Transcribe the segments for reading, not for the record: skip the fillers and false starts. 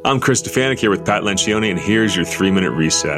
I'm Chris Stefanik here with Pat Lencioni, and here's your 3-minute reset.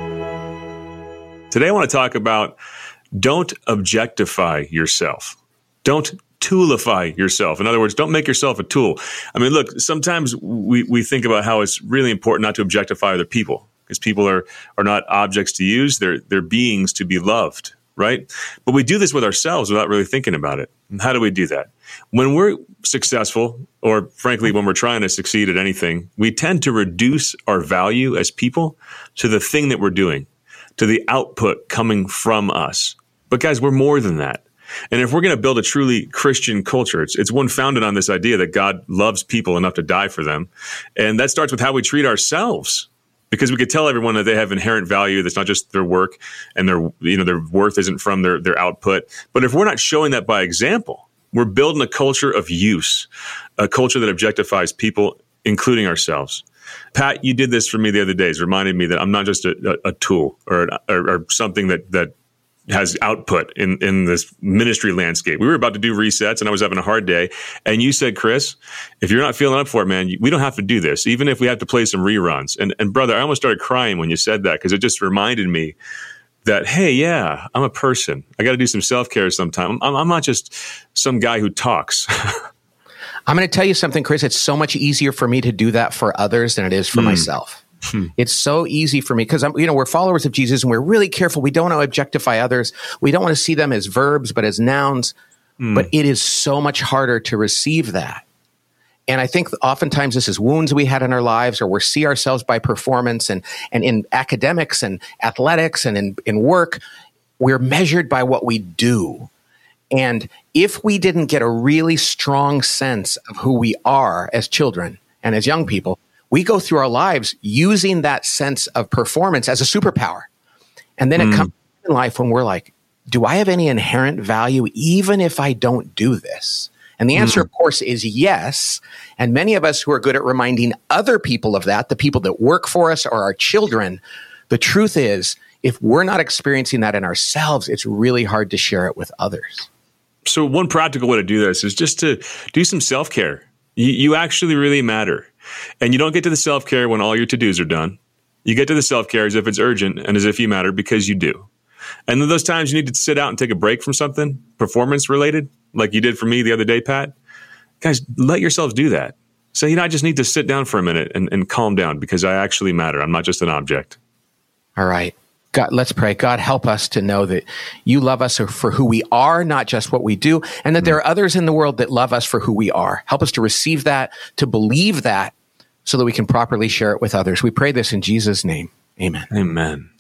Today I want to talk about don't objectify yourself. Don't toolify yourself. In other words, don't make yourself a tool. I mean, look, sometimes we think about how it's really important not to objectify other people, because people are not objects to use. They're beings to be loved, right? But we do this with ourselves without really thinking about it. And how do we do that? When we're successful, or frankly, when we're trying to succeed at anything, we tend to reduce our value as people to the thing that we're doing, to the output coming from us. But guys, we're more than that. And if we're going to build a truly Christian culture, it's one founded on this idea that God loves people enough to die for them. And that starts with how we treat ourselves. Because we could tell everyone that they have inherent value. That's not just their work, and their worth isn't from their output. But if we're not showing that by example, we're building a culture of use, a culture that objectifies people, including ourselves. Pat, you did this for me the other day. It reminded me that I'm not just a tool or something that has output in this ministry landscape. We were about to do resets, and I was having a hard day. And you said, Chris, if you're not feeling up for it, man, we don't have to do this, even if we have to play some reruns. And brother, I almost started crying when you said that, because it just reminded me that, hey, yeah, I'm a person. I got to do some self-care sometime. I'm not just some guy who talks. I'm going to tell you something, Chris. It's so much easier for me to do that for others than it is for myself. It's so easy for me because we're followers of Jesus, and we're really careful. We don't want to objectify others. We don't want to see them as verbs, but as nouns. But it is so much harder to receive that. And I think oftentimes this is wounds we had in our lives, or we see ourselves by performance, and in academics and athletics and in work, we're measured by what we do. And if we didn't get a really strong sense of who we are as children and as young people, we go through our lives using that sense of performance as a superpower. And then it comes in life when we're like, do I have any inherent value even if I don't do this? And the answer, of course, is yes. And many of us who are good at reminding other people of that, the people that work for us or our children, the truth is, if we're not experiencing that in ourselves, it's really hard to share it with others. So one practical way to do this is just to do some self-care. You actually really matter. And you don't get to the self-care when all your to-dos are done. You get to the self-care as if it's urgent and as if you matter, because you do. And then those times you need to sit out and take a break from something performance-related, like you did for me the other day, Pat. Guys, let yourselves do that. Say, I just need to sit down for a minute and calm down, because I actually matter. I'm not just an object. All right. God, let's pray. God, help us to know that you love us for who we are, not just what we do, and that there are others in the world that love us for who we are. Help us to receive that, to believe that, so that we can properly share it with others. We pray this in Jesus' name. Amen. Amen.